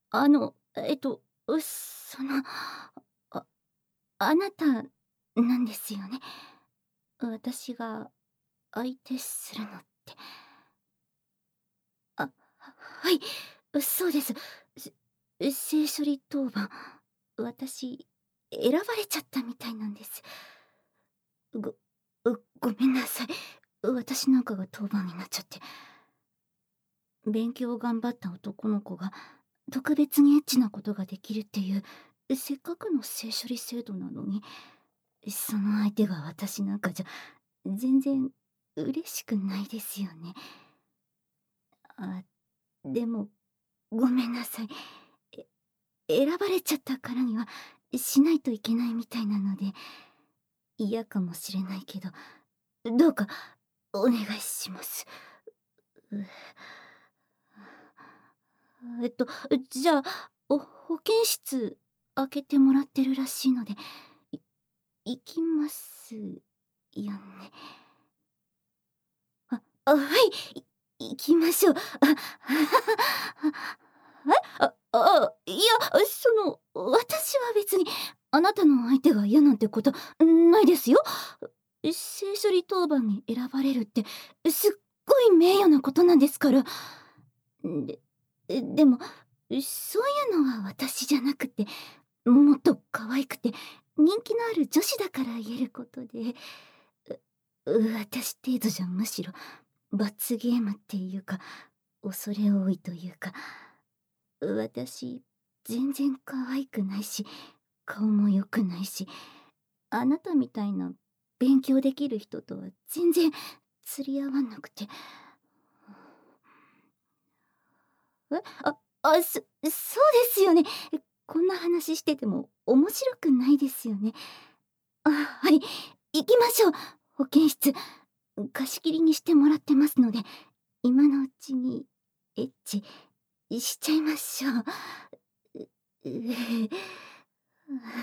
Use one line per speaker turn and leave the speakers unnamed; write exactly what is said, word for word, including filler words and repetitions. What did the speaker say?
あの、えっと、うその、ああなたなんですよね？私が相手するのって。あ、ははい、うそうです。せ聖処理当番、私、選ばれちゃったみたいなんです。ごうごめんなさい。私なんかが当番になっちゃって。勉強を頑張った男の子が、特別にエッチなことができるっていう、せっかくの性処理制度なのに、その相手が私なんかじゃ、全然嬉しくないですよね。あ、でも、ごめんなさい。え選ばれちゃったからには、しないといけないみたいなので、嫌かもしれないけど、どうかお願いします。うえっと、じゃあ、お保健室開けてもらってるらしいので、い行きますよね？あ、あ、はい、い行きましょう。あ、え？あああ、いや、その、私は別にあなたの相手が嫌なんてことないですよ。性処理当番に選ばれるって、すっごい名誉なことなんですから。ででも、そういうのは私じゃなくて、もっと可愛くて人気のある女子だから言えることで、う私程度じゃむしろ罰ゲームっていうか、恐れ多いというか、私全然可愛くないし、顔も良くないし、あなたみたいな勉強できる人とは全然釣り合わなくて。え、ああ、そそうですよね。こんな話してても面白くないですよね。あ、はい、行きましょう。保健室貸し切りにしてもらってますので、今のうちにエッチしちゃいましょう。うう